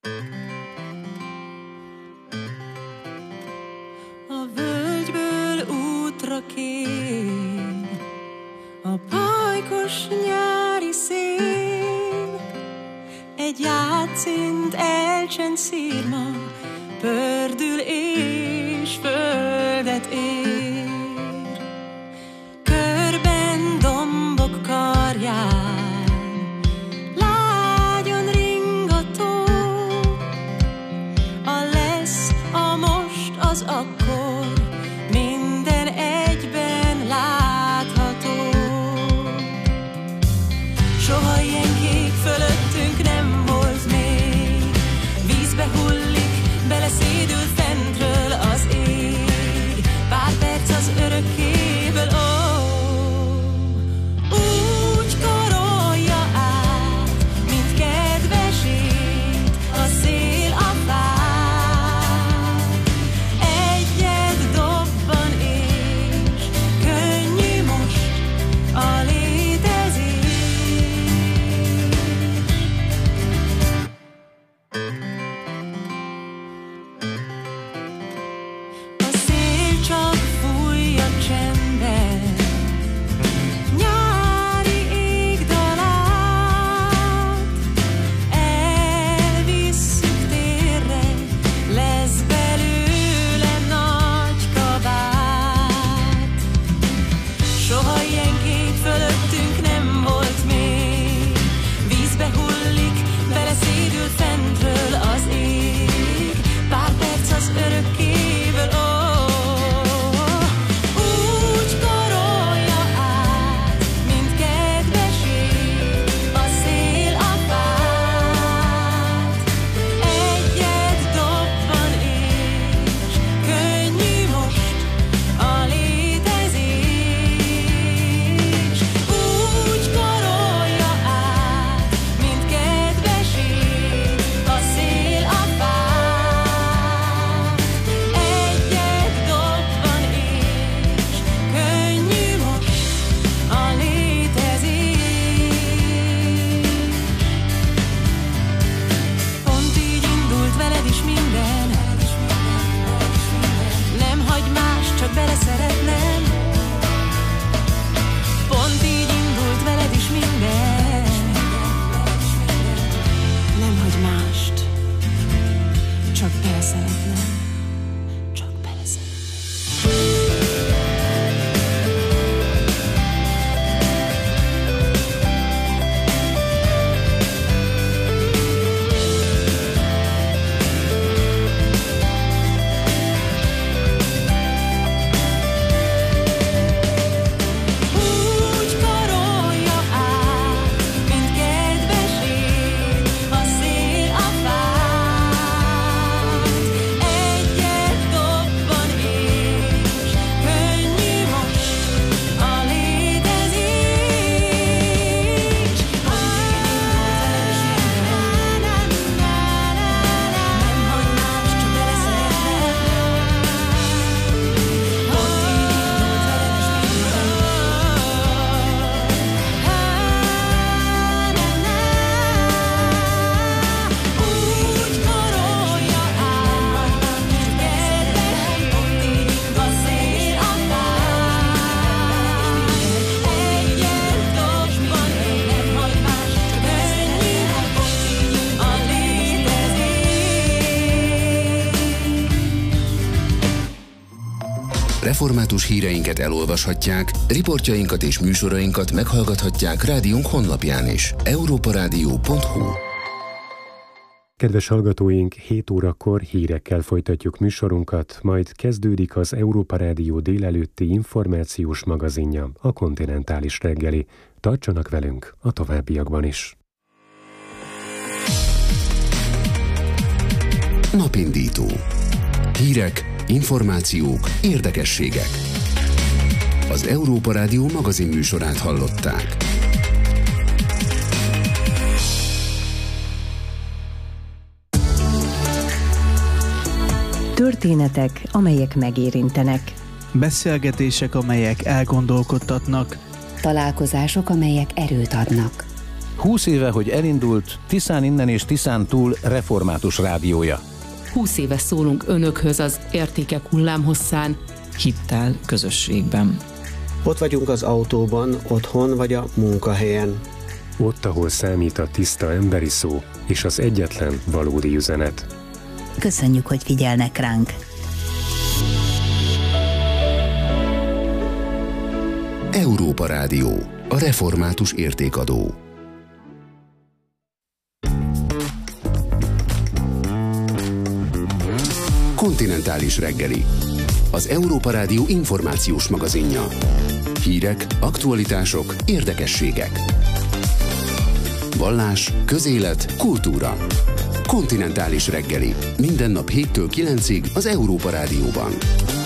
A völgyből útra kér a pajkos nyári szél, egy játszint elcsend szírma, pördül és földet ér. Körben dombok karján, lágyon ringató, a lesz, a most, az akkor, minden egyben látható. Soha ilyen kék fölöttünk nem volt még, vízbe hullik, beleszédül fentről. református híreinket elolvashatják, riportjainkat és műsorainkat meghallgathatják rádiónk honlapján is. európarádió pont hu. Kedves hallgatóink, hét órakor hírekkel folytatjuk műsorunkat, majd kezdődik az Európa Rádió délelőtti információs magazinja, a Kontinentális reggeli. Tartsanak velünk a továbbiakban is. Napindító. Hírek, információk, érdekességek. Az Európa Rádió magazin műsorát hallották. Történetek, amelyek megérintenek. Beszélgetések, amelyek elgondolkodtatnak. Találkozások, amelyek erőt adnak. Húsz éve, hogy elindult Tiszán innen és Tiszán túl református rádiója. Húsz éve szólunk önökhöz az értékek hullámhosszán, hittel, közösségben. Ott vagyunk az autóban, otthon vagy a munkahelyen. Ott, ahol számít a tiszta emberi szó és az egyetlen valódi üzenet. Köszönjük, hogy figyelnek ránk. Európa Rádió, a református értékadó. Kontinentális reggeli. Az Európa Rádió információs magazinja. Hírek, aktualitások, érdekességek. Vallás, közélet, kultúra. Kontinentális reggeli. Minden nap héttől kilencig az Európa Rádióban.